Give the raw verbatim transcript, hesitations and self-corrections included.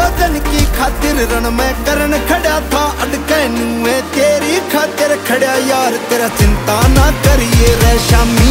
दिन की खातिर रण में करन खड़ा था, अटके नुए तेरी खातिर खड़ा यार, तेरा चिंता ना करिए रे शामी।